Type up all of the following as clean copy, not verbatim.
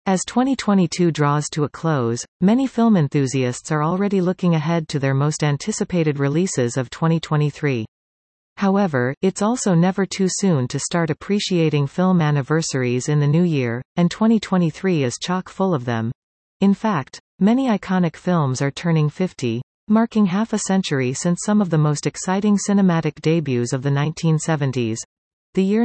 As 2022 draws to a close, many film enthusiasts are already looking ahead to their most anticipated releases of 2023. However, it's also never too soon to start appreciating film anniversaries in the new year, and 2023 is chock full of them. In fact, many iconic films are turning 50, marking half a century since some of the most exciting cinematic debuts of the 1970s. The year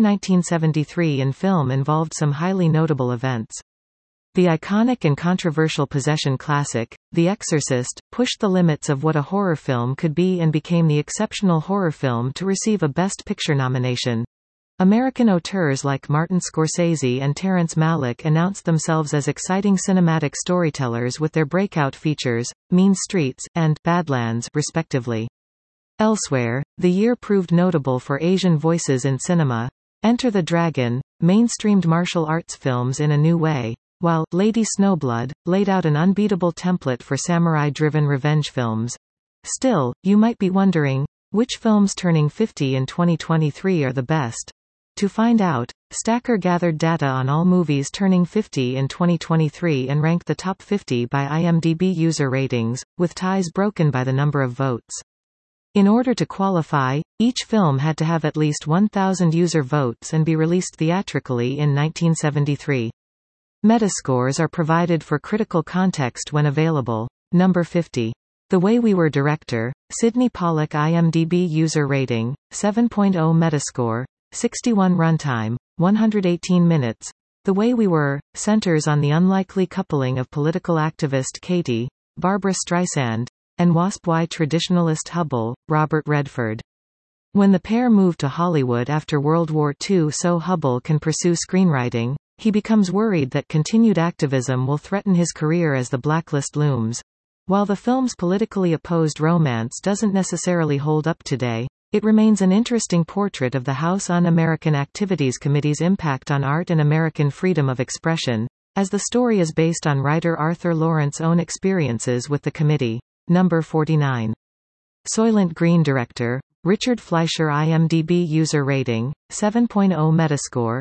1973 in film involved some highly notable events. The iconic and controversial possession classic, The Exorcist, pushed the limits of what a horror film could be and became the exceptional horror film to receive a Best Picture nomination. American auteurs like Martin Scorsese and Terrence Malick announced themselves as exciting cinematic storytellers with their breakout features, Mean Streets, and Badlands, respectively. Elsewhere, the year proved notable for Asian voices in cinema. Enter the Dragon mainstreamed martial arts films in a new way, while Lady Snowblood laid out an unbeatable template for samurai-driven revenge films. Still, you might be wondering, which films turning 50 in 2023 are the best? To find out, Stacker gathered data on all movies turning 50 in 2023 and ranked the top 50 by IMDb user ratings, with ties broken by the number of votes. In order to qualify, each film had to have at least 1,000 user votes and be released theatrically in 1973. Metascores are provided for critical context when available. Number 50. The Way We Were director, Sidney Pollack IMDb user rating, 7.0 Metascore, 61 runtime, 118 minutes. The Way We Were centers on the unlikely coupling of political activist Katie, Barbra Streisand, and WASP-Y traditionalist Hubble, Robert Redford. When the pair moved to Hollywood after World War II so Hubble can pursue screenwriting, he becomes worried that continued activism will threaten his career as the blacklist looms. While the film's politically opposed romance doesn't necessarily hold up today, it remains an interesting portrait of the House Un-American Activities Committee's impact on art and American freedom of expression, as the story is based on writer Arthur Lawrence's own experiences with the committee. Number 49. Soylent Green director, Richard Fleischer IMDb user rating, 7.0 Metascore,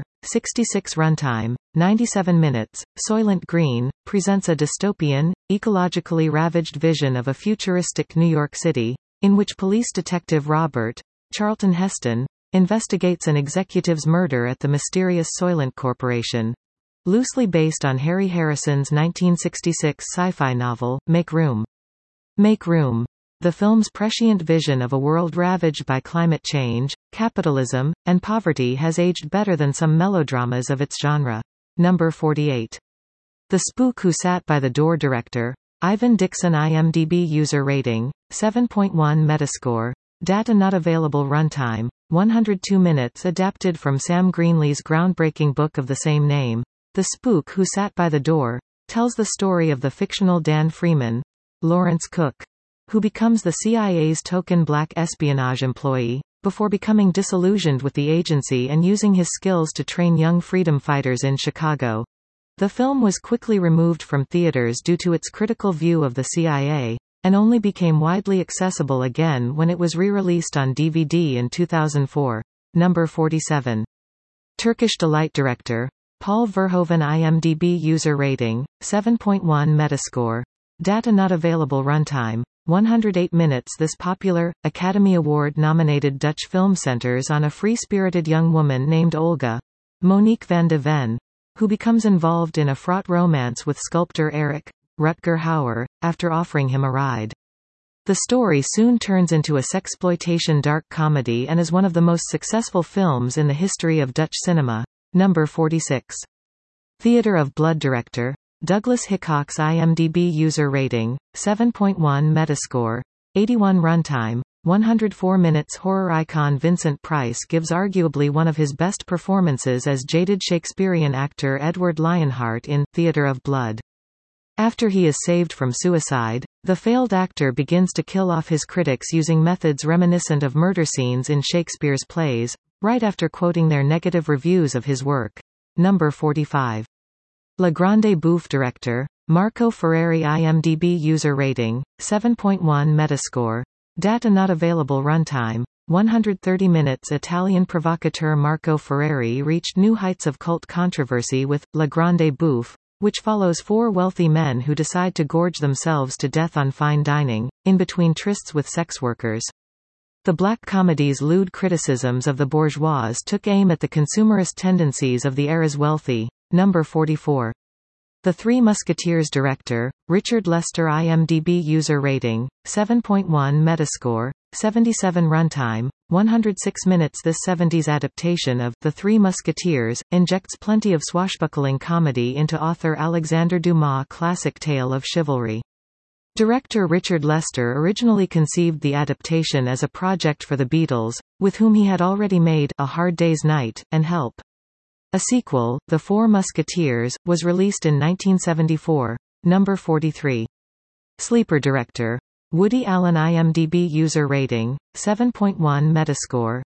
66 runtime, 97 minutes. Soylent Green presents a dystopian, ecologically ravaged vision of a futuristic New York City, in which police detective Robert Charlton Heston investigates an executive's murder at the mysterious Soylent Corporation. Loosely based on Harry Harrison's 1966 sci-fi novel, Make Room. Make Room. The film's prescient vision of a world ravaged by climate change, capitalism, and poverty has aged better than some melodramas of its genre. Number 48. The Spook Who Sat by the Door director, Ivan Dixon IMDb user rating, 7.1 Metascore, data not available runtime, 102 minutes adapted from Sam Greenlee's groundbreaking book of the same name. The Spook Who Sat by the Door tells the story of the fictional Dan Freeman, Lawrence Cook, who becomes the CIA's token black espionage employee, before becoming disillusioned with the agency and using his skills to train young freedom fighters in Chicago. The film was quickly removed from theaters due to its critical view of the CIA, and only became widely accessible again when it was re-released on DVD in 2004. Number 47. Turkish Delight director, Paul Verhoeven IMDb user rating, 7.1 Metascore. Data not available runtime, 108 minutes. This popular, Academy Award-nominated Dutch film centers on a free-spirited young woman named Olga, Monique van de Ven, who becomes involved in a fraught romance with sculptor Eric Rutger Hauer, after offering him a ride. The story soon turns into a sexploitation dark comedy and is one of the most successful films in the history of Dutch cinema. Number 46. Theater of Blood director, Douglas Hickox IMDb user rating, 7.1 Metascore, 81 runtime, 104 minutes. Horror icon Vincent Price gives arguably one of his best performances as jaded Shakespearean actor Edward Lionheart in Theater of Blood. After he is saved from suicide, the failed actor begins to kill off his critics using methods reminiscent of murder scenes in Shakespeare's plays, right after quoting their negative reviews of his work. Number 45. La Grande Bouffe director, Marco Ferreri IMDb user rating, 7.1 Metascore. Data not available runtime, 130 minutes. Italian provocateur Marco Ferreri reached new heights of cult controversy with La Grande Bouffe, which follows four wealthy men who decide to gorge themselves to death on fine dining, in between trysts with sex workers. The black comedy's lewd criticisms of the bourgeois took aim at the consumerist tendencies of the era's wealthy. Number 44. The Three Musketeers director, Richard Lester. IMDb user rating, 7.1 Metascore, 77 runtime, 106 minutes. This 70s adaptation of The Three Musketeers injects plenty of swashbuckling comedy into author Alexander Dumas' classic tale of chivalry. Director Richard Lester originally conceived the adaptation as a project for the Beatles, with whom he had already made A Hard Day's Night and Help. A sequel, The Four Musketeers, was released in 1974. Number 43. Sleeper director, Woody Allen. IMDb user rating, 7.1 Metascore,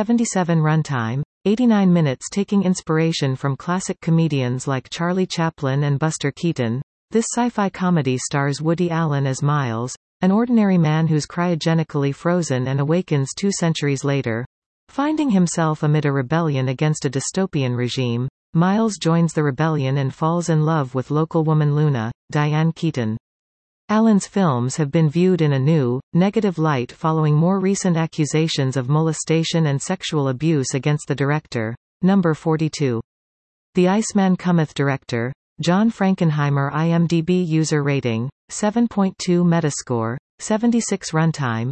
77 runtime, 89 minutes. Taking inspiration from classic comedians like Charlie Chaplin and Buster Keaton, this sci-fi comedy stars Woody Allen as Miles, an ordinary man who's cryogenically frozen and awakens 2 centuries later. Finding himself amid a rebellion against a dystopian regime, Miles joins the rebellion and falls in love with local woman Luna, Diane Keaton. Allen's films have been viewed in a new, negative light following more recent accusations of molestation and sexual abuse against the director. Number 42. The Iceman Cometh director, John Frankenheimer. IMDb user rating, 7.2 Metascore, 76 runtime,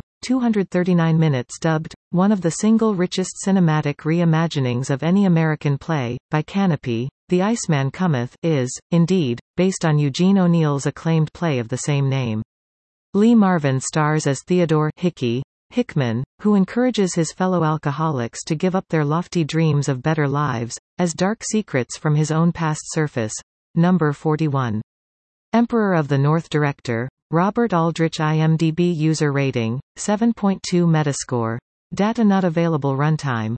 239 minutes. Dubbed one of the single richest cinematic reimaginings of any American play, by Canopy, The Iceman Cometh is, indeed, based on Eugene O'Neill's acclaimed play of the same name. Lee Marvin stars as Theodore Hickey Hickman, who encourages his fellow alcoholics to give up their lofty dreams of better lives, as dark secrets from his own past surface. Number 41. Emperor of the North director, Robert Aldrich. IMDb user rating, 7.2 Metascore. Data not available. Runtime,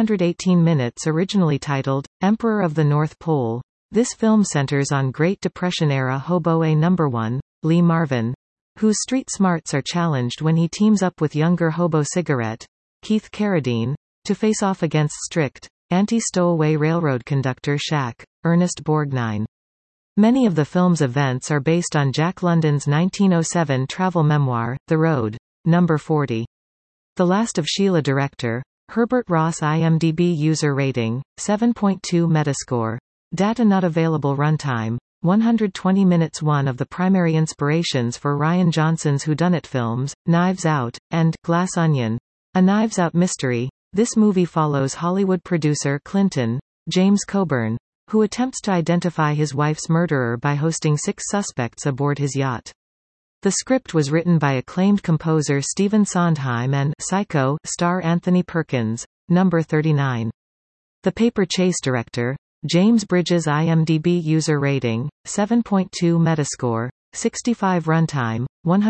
118 minutes. Originally titled, Emperor of the North Pole, this film centers on Great Depression-era hobo Number 1, Lee Marvin, whose street smarts are challenged when he teams up with younger hobo cigarette, Keith Carradine, to face off against strict, anti-stowaway railroad conductor Shack, Ernest Borgnine. Many of the film's events are based on Jack London's 1907 travel memoir, The Road. Number 40. The Last of Sheila director, Herbert Ross. IMDb user rating, 7.2 Metascore. Data not available. Runtime, 120 minutes. One of the primary inspirations for Rian Johnson's whodunit films, Knives Out, and Glass Onion, a Knives Out mystery, this movie follows Hollywood producer Clinton, James Coburn, who attempts to identify his wife's murderer by hosting 6 suspects aboard his yacht. The script was written by acclaimed composer Stephen Sondheim and Psycho star Anthony Perkins. Number 39. The Paper Chase director, James Bridges. IMDb user rating, 7.2 Metascore, 65 runtime,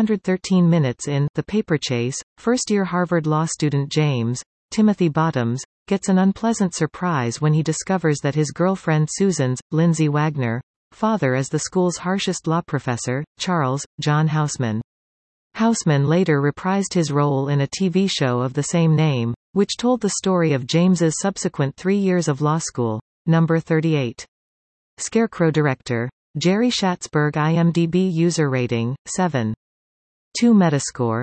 113 minutes. In The Paper Chase, first-year Harvard law student James Timothy Bottoms gets an unpleasant surprise when he discovers that his girlfriend Susan's, Lindsay Wagner, father is the school's harshest law professor, Charles John Houseman. Houseman later reprised his role in a TV show of the same name, which told the story of James's subsequent 3 years of law school. Number 38. Scarecrow director, Jerry Schatzberg. IMDb user rating, 7.2 Metascore,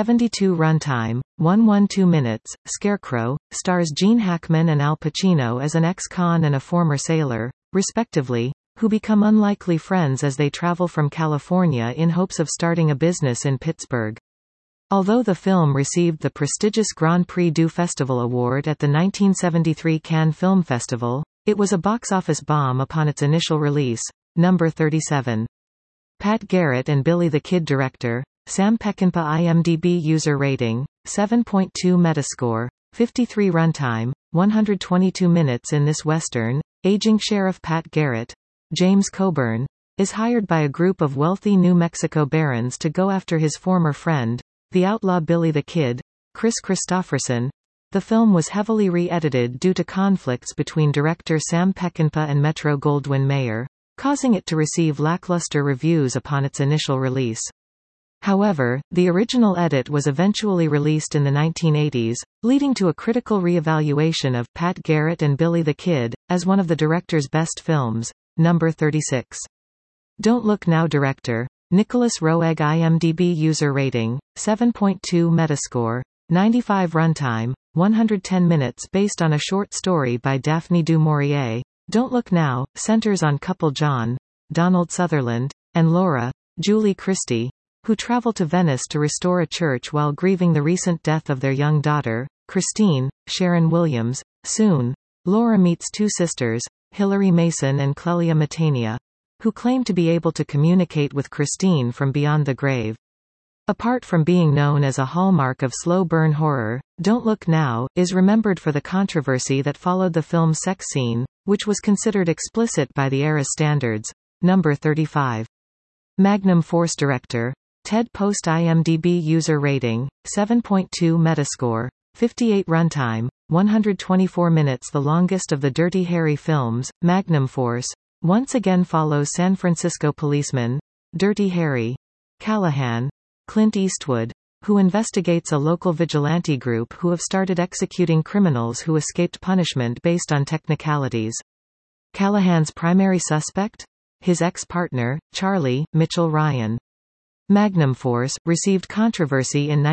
72 runtime, 112 minutes. Scarecrow stars Gene Hackman and Al Pacino as an ex-con and a former sailor, respectively, who become unlikely friends as they travel from California in hopes of starting a business in Pittsburgh. Although the film received the prestigious Grand Prix du Festival award at the 1973 Cannes Film Festival, it was a box office bomb upon its initial release. Number 37. Pat Garrett and Billy the Kid director, Sam Peckinpah. IMDb user rating, 7.2 Metascore, 53 runtime, 122 minutes. In this western, aging Sheriff Pat Garrett, James Coburn, is hired by a group of wealthy New Mexico barons to go after his former friend, the outlaw Billy the Kid, Chris Christopherson. The film was heavily re-edited due to conflicts between director Sam Peckinpah and Metro-Goldwyn-Mayer, causing it to receive lackluster reviews upon its initial release. However, the original edit was eventually released in the 1980s, leading to a critical re-evaluation of Pat Garrett and Billy the Kid as one of the director's best films. Number 36. Don't Look Now director, Nicholas Roeg. IMDb user rating, 7.2 Metascore, 95 runtime, 110 minutes. Based on a short story by Daphne du Maurier, Don't Look Now centers on couple John, Donald Sutherland, and Laura, Julie Christie, who travel to Venice to restore a church while grieving the recent death of their young daughter, Christine, Sharon Williams. Soon, Laura meets two sisters, Hilary Mason and Clelia Matania, who claim to be able to communicate with Christine from beyond the grave. Apart from being known as a hallmark of slow-burn horror, Don't Look Now is remembered for the controversy that followed the film's sex scene, which was considered explicit by the era's standards. Number 35. Magnum Force director, Ted Post. IMDb user rating, 7.2 Metascore, 58 runtime, 124 minutes. The longest of the Dirty Harry films, Magnum Force, once again follows San Francisco policeman, Dirty Harry Callahan, Clint Eastwood, who investigates a local vigilante group who have started executing criminals who escaped punishment based on technicalities. Callahan's primary suspect? His ex-partner, Charlie Mitchell Ryan. Magnum Force received controversy in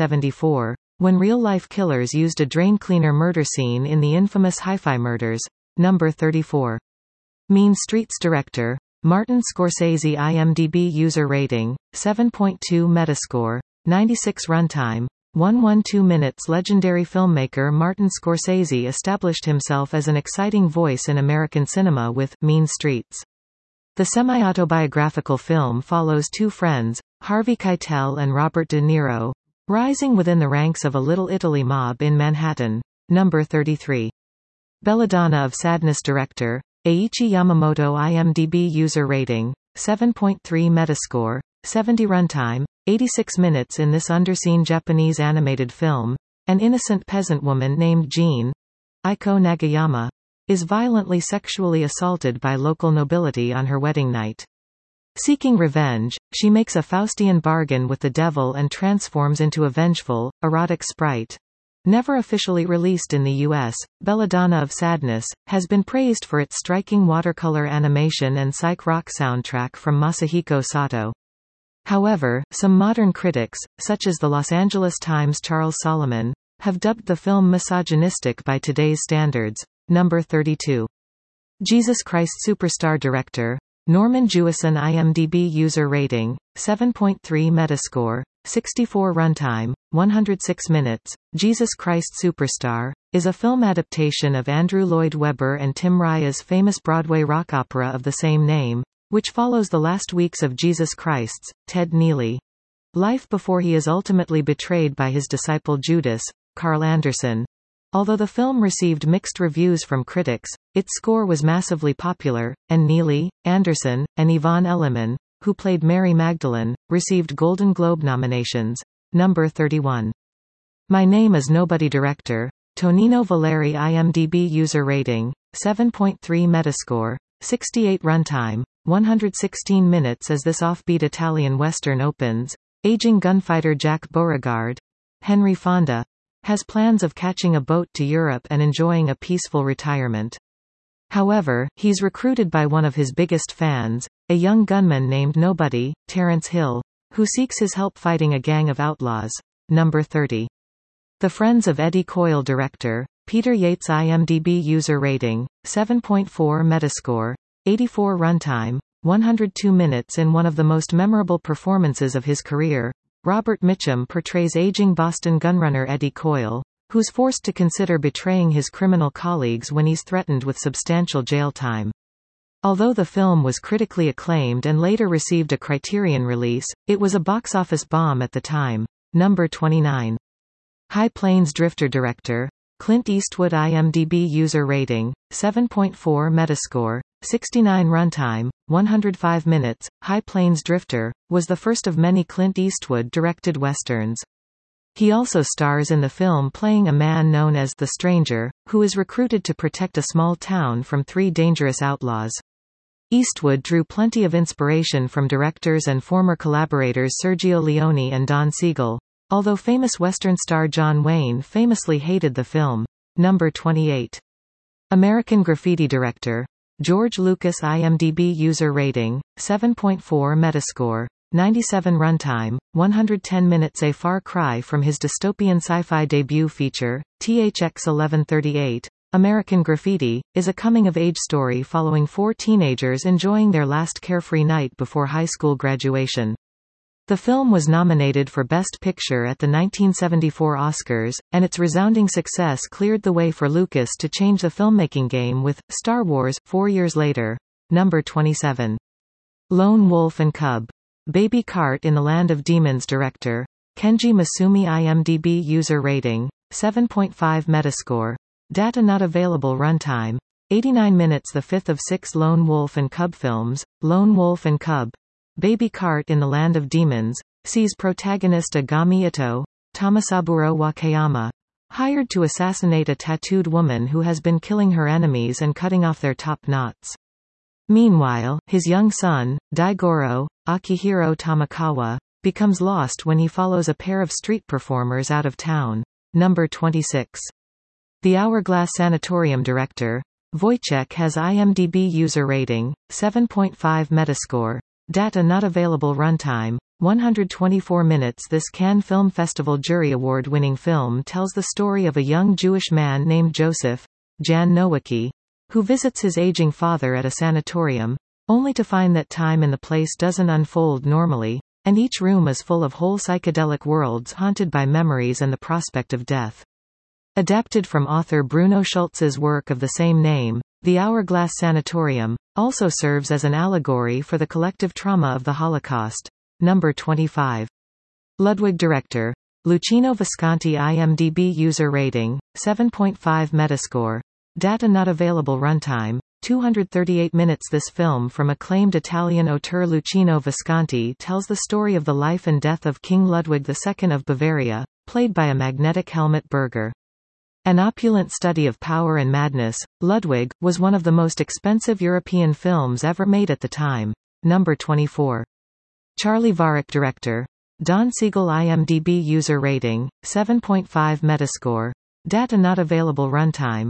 1974, when real-life killers used a drain cleaner murder scene in the infamous Hi-Fi murders. Number 34. Mean Streets director, Martin Scorsese. IMDb user rating, 7.2 Metascore, 96 runtime, 112 minutes. Legendary filmmaker Martin Scorsese established himself as an exciting voice in American cinema with Mean Streets. The semi-autobiographical film follows two friends, Harvey Keitel and Robert De Niro, rising within the ranks of a Little Italy mob in Manhattan. Number 33. Belladonna of Sadness director, Eiichi Yamamoto. IMDb user rating, 7.3 Metascore, 70 runtime, 86 minutes. In this underseen Japanese animated film, an innocent peasant woman named Jean, Aiko Nagayama, is violently sexually assaulted by local nobility on her wedding night. Seeking revenge, she makes a Faustian bargain with the devil and transforms into a vengeful, erotic sprite. Never officially released in the U.S., Belladonna of Sadness has been praised for its striking watercolor animation and psych rock soundtrack from Masahiko Sato. However, some modern critics, such as the Los Angeles Times' Charles Solomon, have dubbed the film misogynistic by today's standards. Number 32. Jesus Christ Superstar director, Norman Jewison. IMDb user rating, 7.3 Metascore, 64 runtime, 106 minutes. Jesus Christ Superstar is a film adaptation of Andrew Lloyd Webber and Tim Rice's famous Broadway rock opera of the same name, which follows the last weeks of Jesus Christ's, Ted Neely, life before he is ultimately betrayed by his disciple Judas, Carl Anderson. Although the film received mixed reviews from critics, its score was massively popular, and Neely, Anderson, and Yvonne Elliman, who played Mary Magdalene, received Golden Globe nominations. Number 31. My Name is Nobody director, Tonino Valeri. IMDb user rating, 7.3 Metascore, 68 runtime, 116 minutes. As this offbeat Italian western opens, aging gunfighter Jack Beauregard, Henry Fonda, has plans of catching a boat to Europe and enjoying a peaceful retirement. However, he's recruited by one of his biggest fans, a young gunman named Nobody, Terence Hill, who seeks his help fighting a gang of outlaws. Number 30. The Friends of Eddie Coyle director, Peter Yates. IMDb user rating, 7.4 Metascore, 84 runtime, 102 minutes. In one of the most memorable performances of his career, Robert Mitchum portrays aging Boston gunrunner Eddie Coyle, who's forced to consider betraying his criminal colleagues when he's threatened with substantial jail time. Although the film was critically acclaimed and later received a Criterion release, it was a box office bomb at the time. Number 29. High Plains Drifter director, Clint Eastwood. IMDb user rating, 7.4 Metascore, 69 runtime, 105 minutes. High Plains Drifter was the first of many Clint Eastwood-directed westerns. He also stars in the film playing a man known as the Stranger, who is recruited to protect a small town from three dangerous outlaws. Eastwood drew plenty of inspiration from directors and former collaborators Sergio Leone and Don Siegel, although famous Western star John Wayne famously hated the film. Number 28. American Graffiti director, George Lucas. IMDb user rating, 7.4 Metascore. 97 runtime, 110 minutes. A far cry from his dystopian sci-fi debut feature, THX 1138, American Graffiti, is a coming-of-age story following four teenagers enjoying their last carefree night before high school graduation. The film was nominated for Best Picture at the 1974 Oscars, and its resounding success cleared the way for Lucas to change the filmmaking game with Star Wars 4 years later. Number 27. Lone Wolf and Cub. Baby Cart in the Land of Demons. Director Kenji Masumi. IMDb user rating, 7.5 Metascore. Data not available. Runtime, 89 minutes. The fifth of 6 Lone Wolf and Cub films, Lone Wolf and Cub. Baby Cart in the Land of Demons, sees protagonist Agami Ito, Tomasaburo Wakayama, hired to assassinate a tattooed woman who has been killing her enemies and cutting off their top knots. Meanwhile, his young son, Daigoro, Akihiro Tamakawa, becomes lost when he follows a pair of street performers out of town. Number 26. The Hourglass Sanatorium. Director Wojciech has. IMDb user rating, 7.5 Metascore. Data not available. Runtime, 124 minutes. This Cannes Film Festival Jury Award-winning film tells the story of a young Jewish man named Joseph, Jan Nowicki, who visits his aging father at a sanatorium, only to find that time in the place doesn't unfold normally, and each room is full of whole psychedelic worlds haunted by memories and the prospect of death. Adapted from author Bruno Schultz's work of the same name, The Hourglass Sanatorium also serves as an allegory for the collective trauma of the Holocaust. Number 25. Ludwig. Director Luchino Visconti. IMDb user rating, 7.5 Metascore. Data not available. Runtime, 238 minutes. This film from acclaimed Italian auteur Luchino Visconti tells the story of the life and death of King Ludwig II of Bavaria, played by a magnetic Helmut Berger. An opulent study of power and madness, Ludwig was one of the most expensive European films ever made at the time. Number 24. Charlie Varrick. Director Don Siegel. IMDb user rating, 7.5 Metascore. Data not available. Runtime,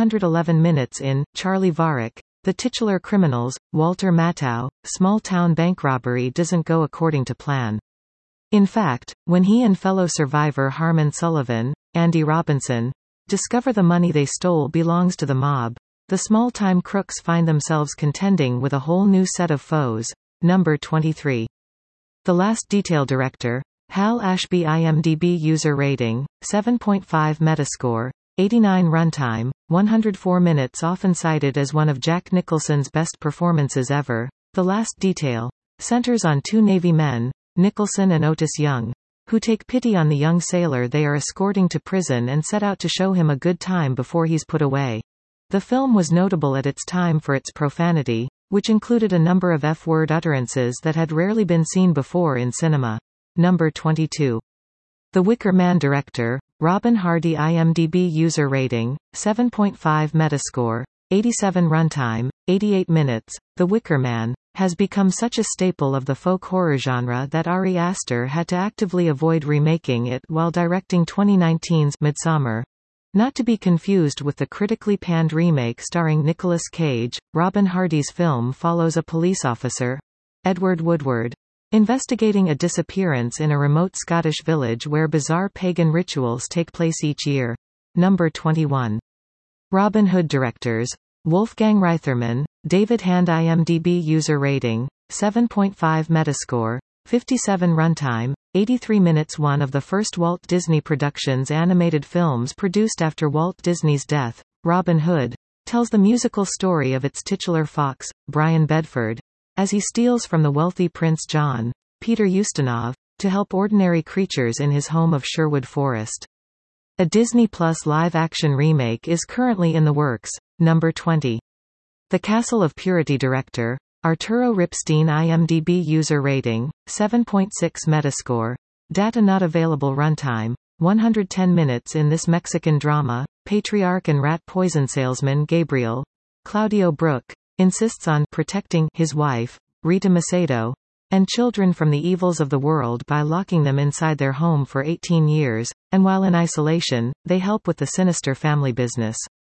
111 minutes. In Charlie Varrick, the titular criminals, Walter Matthau, small-town bank robbery doesn't go according to plan. In fact, when he and fellow survivor Harmon Sullivan, Andy Robinson, discover the money they stole belongs to the mob, the small-time crooks find themselves contending with a whole new set of foes. Number 23. The Last Detail. Director Hal Ashby. IMDb user rating, 7.5 Metascore. 89 runtime, 104 minutes. Often cited as one of Jack Nicholson's best performances ever, The Last Detail centers on two Navy men, Nicholson and Otis Young, who take pity on the young sailor they are escorting to prison and set out to show him a good time before he's put away. The film was notable at its time for its profanity, which included a number of F-word utterances that had rarely been seen before in cinema. Number 22. The Wicker Man. Director Robin Hardy. IMDb user rating, 7.5 Metascore. 87 runtime, 88 minutes. The Wicker Man has become such a staple of the folk horror genre that Ari Aster had to actively avoid remaking it while directing 2019's Midsommar. Not to be confused with the critically panned remake starring Nicolas Cage. Robin Hardy's film follows a police officer, Edward Woodward, investigating a disappearance in a remote Scottish village where bizarre pagan rituals take place each year. Number 21. Robin Hood. Directors Wolfgang Reitherman, David Hand. IMDb user rating, 7.5 Metascore. 57 runtime, 83 minutes. One of the first Walt Disney Productions animated films produced after Walt Disney's death, Robin Hood tells the musical story of its titular fox, Brian Bedford, as he steals from the wealthy Prince John, Peter Ustinov, to help ordinary creatures in his home of Sherwood Forest. A Disney Plus live-action remake is currently in the works. Number 20. The Castle of Purity. Director Arturo Ripstein. IMDb user rating, 7.6 Metascore. Data not available. Runtime, 110 minutes. In this Mexican drama, patriarch and rat poison salesman Gabriel, Claudio Brook, insists on protecting his wife, Rita Macedo, and children from the evils of the world by locking them inside their home for 18 years, and while in isolation, they help with the sinister family business.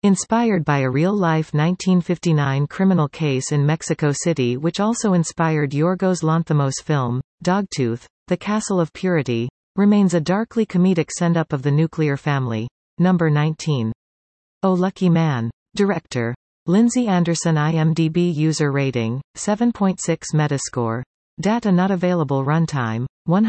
Inspired by a real-life 1959 criminal case in Mexico City which also inspired Yorgos Lanthimos' film, Dogtooth, The Castle of Purity, remains a darkly comedic send-up of the nuclear family. Number 19. Oh Lucky Man. Director. Lindsay Anderson. IMDb user rating, 7.6 Metascore. Data not available. Runtime,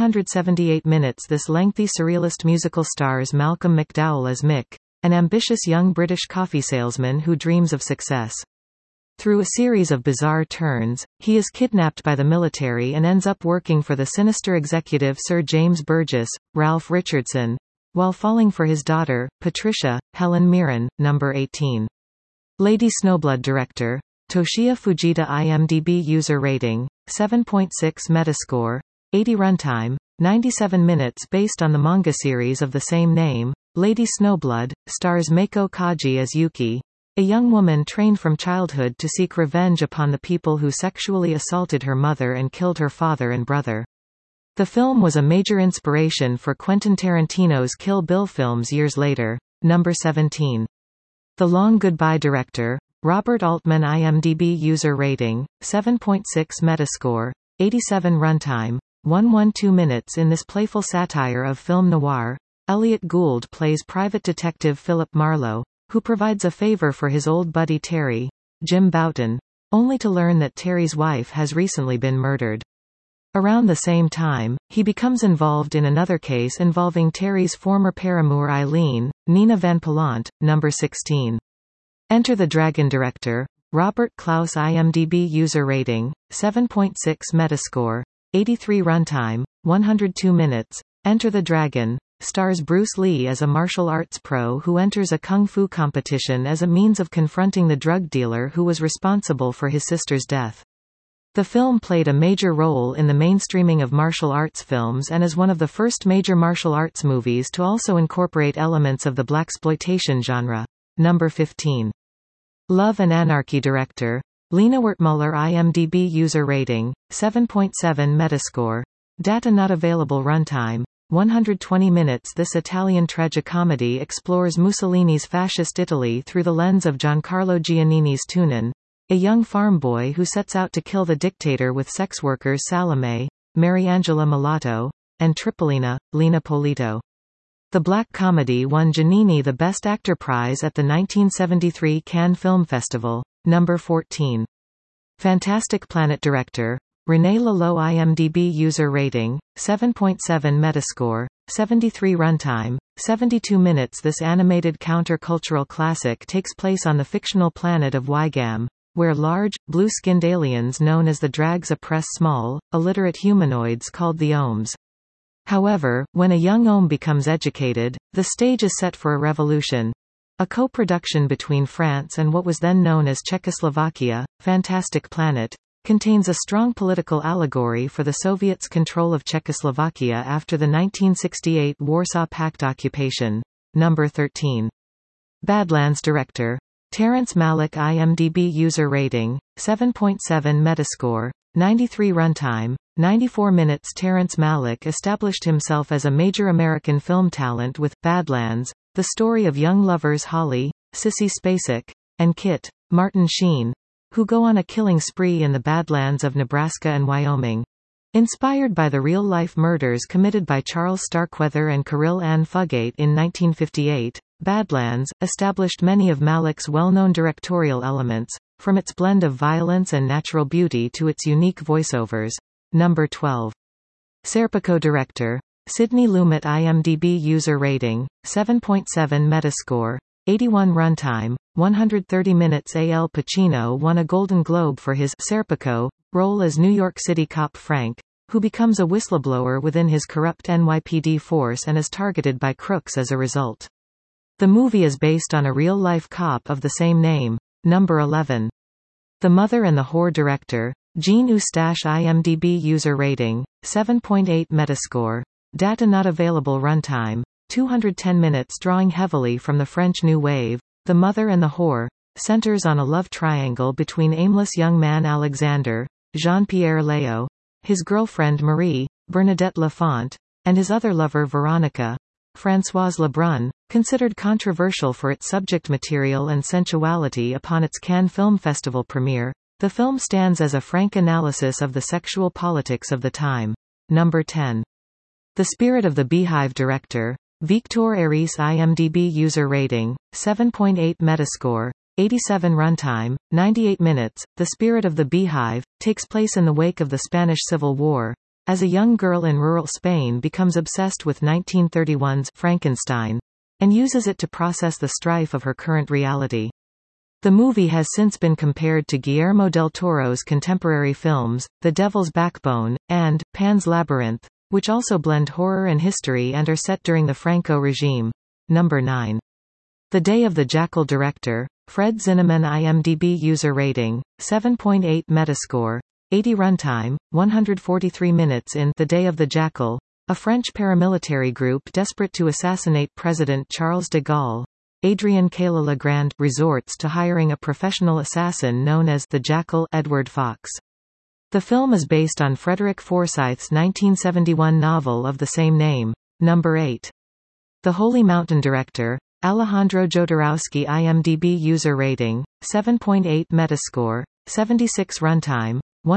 178 minutes. This lengthy surrealist musical stars Malcolm McDowell as Mick, an ambitious young British coffee salesman who dreams of success. Through a series of bizarre turns, he is kidnapped by the military and ends up working for the sinister executive Sir James Burgess, Ralph Richardson, while falling for his daughter, Patricia, Helen Mirren. Number 18. Lady Snowblood. Director. Toshiya Fujita. IMDb user rating, 7.6 Metascore. 80 Runtime, 97 minutes. Based on the manga series of the same name, Lady Snowblood, stars Meiko Kaji as Yuki, a young woman trained from childhood to seek revenge upon the people who sexually assaulted her mother and killed her father and brother. The film was a major inspiration for Quentin Tarantino's Kill Bill films years later. Number 17. The Long Goodbye. Director. Robert Altman. IMDb user rating, 7.6 Metascore. 87 Runtime, 112 minutes. In this playful satire of film noir, Elliot Gould plays private detective Philip Marlowe, who provides a favor for his old buddy Terry, Jim Bouton, only to learn that Terry's wife has recently been murdered. Around the same time, he becomes involved in another case involving Terry's former paramour Eileen, Nina Van Pallant. Number 16. Enter the Dragon. Director. Robert Klaus. IMDb user rating, 7.6 Metascore. 83 Runtime, 102 minutes. Enter the Dragon stars Bruce Lee as a martial arts pro who enters a kung fu competition as a means of confronting the drug dealer who was responsible for his sister's death. The film played a major role in the mainstreaming of martial arts films and is one of the first major martial arts movies to also incorporate elements of the blaxploitation genre. Number 15. Love and Anarchy. Director. Lena Wertmuller. IMDb user rating, 7.7 Metascore. Data not available. Runtime, 120 minutes. This Italian tragicomedy explores Mussolini's fascist Italy through the lens of Giancarlo Giannini's Tunin, a young farm boy who sets out to kill the dictator with sex workers Salome, Mariangela Mulatto, and Tripolina, Lena Polito. The black comedy won Giannini the Best Actor prize at the 1973 Cannes Film Festival. Number 14. Fantastic Planet. Director. René Laloux. IMDb user rating, 7.7 Metascore. 73 Runtime, 72 minutes. This animated counter-cultural classic takes place on the fictional planet of Wygam, where large, blue-skinned aliens known as the Drags oppress small, illiterate humanoids called the Ohms. However, when a young Ohm becomes educated, the stage is set for a revolution. A co-production between France and what was then known as Czechoslovakia, Fantastic Planet contains a strong political allegory for the Soviets' control of Czechoslovakia after the 1968 Warsaw Pact occupation. Number 13. Badlands. Director. Terrence Malick. IMDb user rating, 7.7 Metascore. 93 Runtime, 94 minutes. Terrence Malick established himself as a major American film talent with Badlands, the story of young lovers Holly, Sissy Spacek, and Kit, Martin Sheen, who go on a killing spree in the Badlands of Nebraska and Wyoming. Inspired by the real-life murders committed by Charles Starkweather and Kirill Ann Fugate in 1958, Badlands established many of Malick's well-known directorial elements, from its blend of violence and natural beauty to its unique voiceovers. Number 12. Serpico. Director. Sidney Lumet. IMDb user rating, 7.7 Metascore. 81 Runtime, 130 minutes. Al Pacino won a Golden Globe for his Serpico role as New York City cop Frank, who becomes a whistleblower within his corrupt NYPD force and is targeted by crooks as a result. The movie is based on a real-life cop of the same name. Number 11. The Mother and the Whore. Director. Jean Eustache. IMDb user rating, 7.8 Metascore. Data not available. Runtime, 210 minutes. Drawing heavily from the French New Wave, The Mother and the Whore centers on a love triangle between aimless young man Alexander, Jean-Pierre Léo, his girlfriend Marie, Bernadette Lafont, and his other lover Veronica, Françoise Lebrun, Considered controversial for its subject material and sensuality upon its Cannes Film Festival premiere, the film stands as a frank analysis of the sexual politics of the time. Number 10. The Spirit of the Beehive director, Victor Eris. IMDb user rating, 7.8 Metascore, 87 runtime, 98 minutes. The Spirit of the Beehive takes place in the wake of the Spanish Civil War, as a young girl in rural Spain becomes obsessed with 1931's Frankenstein, and uses it to process the strife of her current reality. The movie has since been compared to Guillermo del Toro's contemporary films, The Devil's Backbone, and Pan's Labyrinth, which also blend horror and history and are set during the Franco regime. Number 9. The Day of the Jackal director, Fred Zinnemann. IMDb user rating, 7.8 Metascore, 80 runtime, 143 minutes. In The Day of the Jackal, a French paramilitary group desperate to assassinate President Charles de Gaulle, Adrien Cailla-Legrand, resorts to hiring a professional assassin known as the Jackal, Edward Fox. The film is based on Frederick Forsyth's 1971 novel of the same name. Number 8. The Holy Mountain director, Alejandro Jodorowsky. IMDb user rating, 7.8 Metascore, 76 runtime,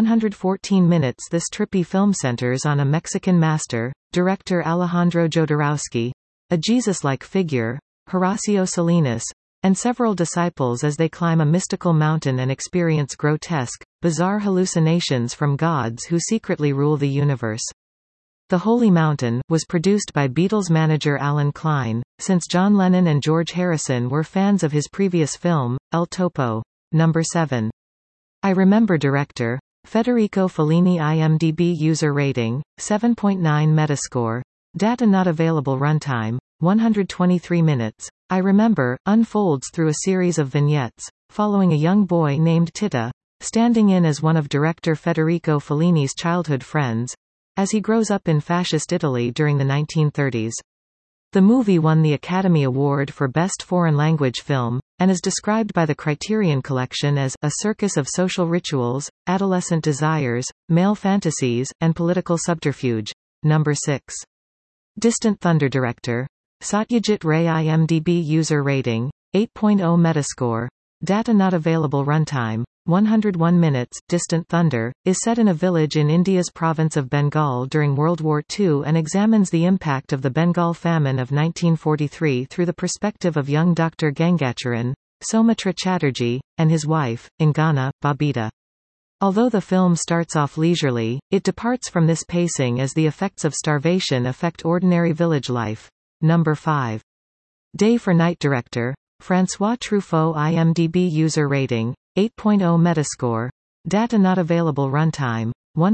114 minutes. This trippy film centers on a Mexican master, director Alejandro Jodorowsky, a Jesus-like figure, Horacio Salinas, and several disciples as they climb a mystical mountain and experience grotesque, bizarre hallucinations from gods who secretly rule the universe. The Holy Mountain was produced by Beatles manager Alan Klein, since John Lennon and George Harrison were fans of his previous film, El Topo. Number 7. I Remember director, Federico Fellini. IMDb user rating, 7.9 Metascore. Data not available. Runtime, 123 minutes. I Remember unfolds through a series of vignettes, following a young boy named Titta, standing in as one of director Federico Fellini's childhood friends, as he grows up in fascist Italy during the 1930s. The movie won the Academy Award for Best Foreign Language Film, and is described by the Criterion Collection as a circus of social rituals, adolescent desires, male fantasies, and political subterfuge. Number 6. Distant Thunder director, Satyajit Ray. IMDb user rating, 8.0 Metascore. Data not available. Runtime, 101 minutes. Distant Thunder is set in a village in India's province of Bengal during World War II and examines the impact of the Bengal famine of 1943 through the perspective of young Dr. Gangacharan, Soumitra Chatterjee, and his wife, Angana, Babita. Although the film starts off leisurely, it departs from this pacing as the effects of starvation affect ordinary village life. Number 5. Day for Night director, François Truffaut. IMDb user rating, 8.0 Metascore. Data not available. Runtime,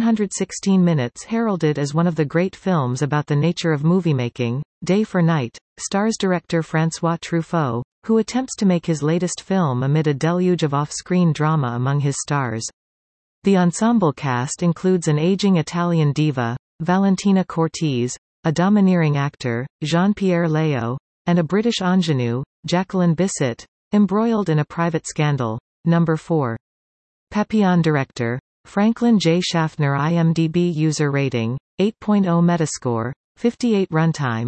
116 minutes. Heralded as one of the great films about the nature of movie-making, Day for Night stars director François Truffaut, who attempts to make his latest film amid a deluge of off-screen drama among his stars. The ensemble cast includes an aging Italian diva, Valentina Cortese, a domineering actor, Jean-Pierre Léaud, and a British ingenue, Jacqueline Bisset, embroiled in a private scandal. Number 4. Papillon director, Franklin J. Schaffner. IMDb user rating, 8.0 Metascore, 58 runtime,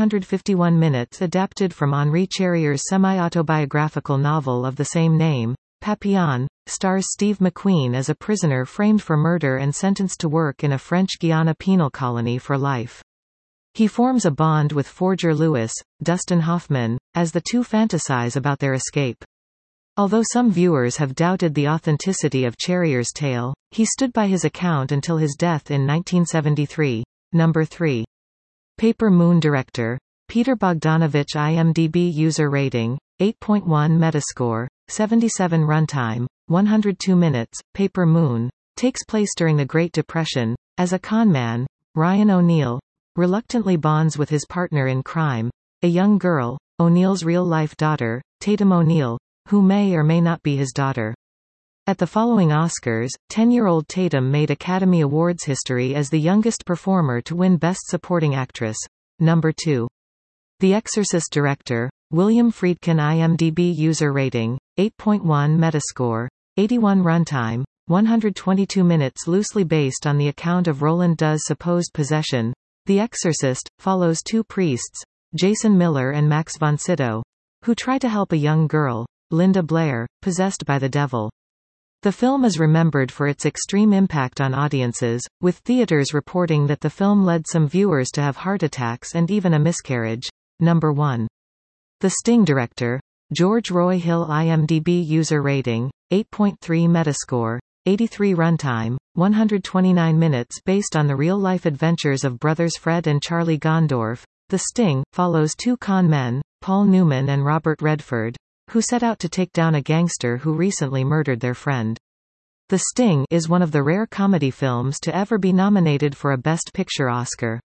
151 minutes. Adapted from Henri Charrier's semi-autobiographical novel of the same name, Papillon stars Steve McQueen as a prisoner framed for murder and sentenced to work in a French Guiana penal colony for life. He forms a bond with forger Louis, Dustin Hoffman, as the two fantasize about their escape. Although some viewers have doubted the authenticity of Charrier's tale, he stood by his account until his death in 1973. Number 3. Paper Moon director, Peter Bogdanovich. IMDb user rating, 8.1 Metascore, 77 runtime, 102 minutes. Paper Moon takes place during the Great Depression, as a conman, Ryan O'Neal, reluctantly bonds with his partner in crime, a young girl, O'Neal's real-life daughter, Tatum O'Neal, who may or may not be his daughter. At the following Oscars, 10-year-old Tatum made Academy Awards history as the youngest performer to win Best Supporting Actress. Number 2. The Exorcist director, William Friedkin. IMDb user rating, 8.1 Metascore, 81 runtime, 122 minutes. Loosely based on the account of Roland Doe's supposed possession, The Exorcist follows two priests, Jason Miller and Max von Sydow, who try to help a young girl, Linda Blair, possessed by the devil. The film is remembered for its extreme impact on audiences, with theaters reporting that the film led some viewers to have heart attacks and even a miscarriage. Number 1. The Sting director, George Roy Hill. IMDb user rating, 8.3 Metascore, 83 runtime, 129 minutes. Based on the real-life adventures of brothers Fred and Charlie Gondorff, The Sting follows two con men, Paul Newman and Robert Redford, who set out to take down a gangster who recently murdered their friend. The Sting is one of the rare comedy films to ever be nominated for a Best Picture Oscar.